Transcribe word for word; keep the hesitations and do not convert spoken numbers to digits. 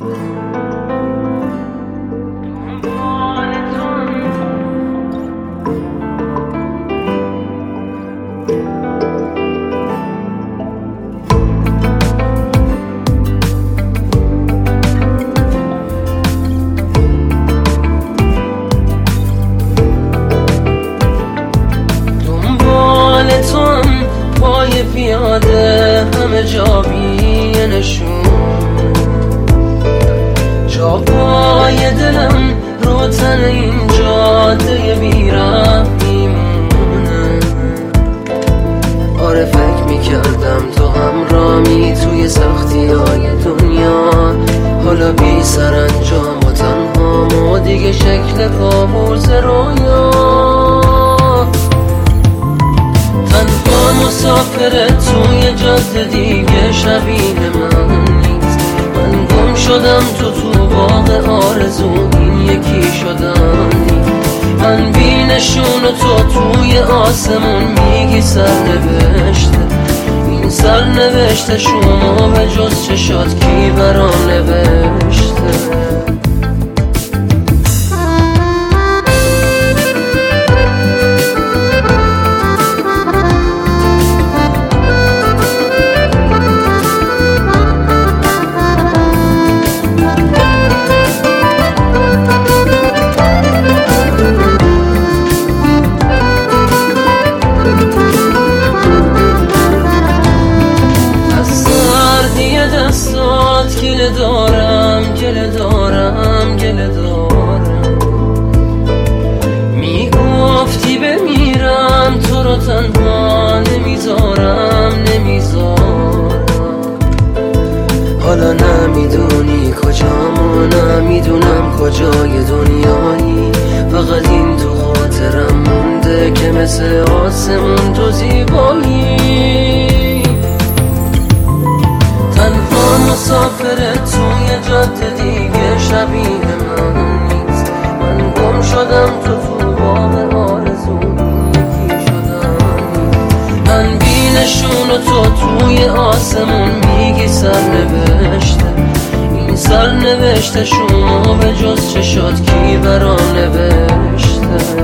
پای پیاده همه جا بی نشون، جا پای دلم رو تن این جاده بی‌رحم میمونه. آره فکر میکردم تو همراهی توی سختی های دنیا، حالا بی سرانجام و تنها و دیگه شکل کابوس رویا. تنها مسافره توی جاده دیگه شبیه من نیست. من گم شدم تو تو باغ آرزو، این یکی شدن نیست. من بی نشون و تو توی آسمون میگی سرنوشته. این سرنوشته شما به جز چشات کی برا نوشته؟ گله دارم گله دارم گله دارم، میگفتی بمیرم تو رو تنها نمیذارم نمیذارم. حالا نمیدونی کجام و نمیدونم کجای دنیایی، فقط این تو خاطرم مونده که مثل آسمون تو زیبایی. تنها مسافره توی جاده دیگه شبیه من نیست. من گم شدم تو تو باغ آرزو، یکی شدم. من بی نشون و تو توی آسمون میگی سرنوشته. این سرنوشته شما به جز چشات کی برا نوشته؟